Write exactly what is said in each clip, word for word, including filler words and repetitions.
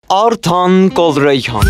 آرتان گلریحان.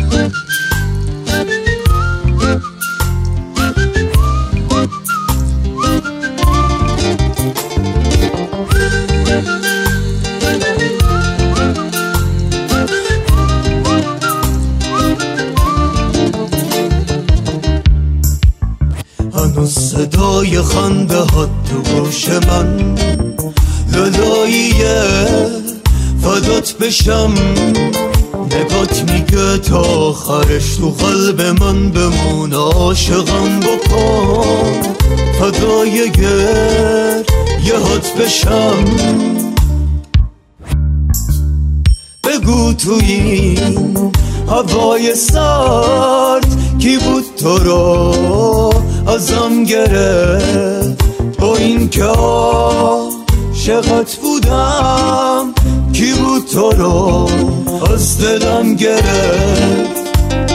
هنوز صدای خنده ها تو گوش من، لالاییه فدات بشم. نگات میگه تا آخرش تو قلب من بمون، عاشقم بکن فدای گریهات بشم. بگو تو این هوای سرد کی بود تو رو ازم گرفت، با این که عاشقت بودم کی بود تو رو از دلم گرفت.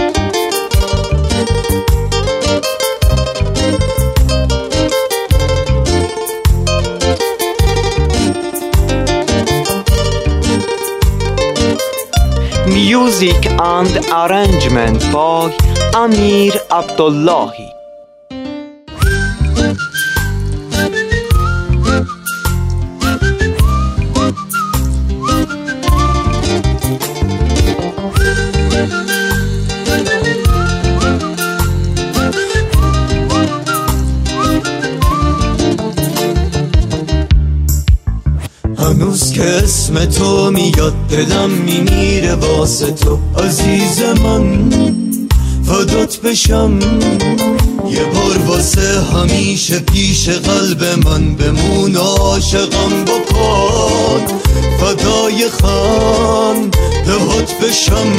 Music and arrangement by Amir Abdullahi. هنوز که اسم تو میاد دلم میمیره واسه تو، عزیز من فدات بشم. یه بار واسه همیشه پیش قلب من بمون، عاشقم بکن فدای خندهات بشم.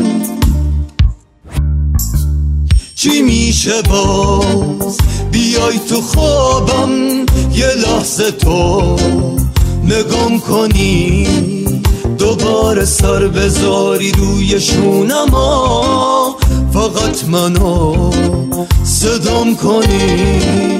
چی میشه باز بیای تو خوابم یه لحظه تو نگام کنی، دوباره سر بذاری روی شونما، فقط منو صدام کنی.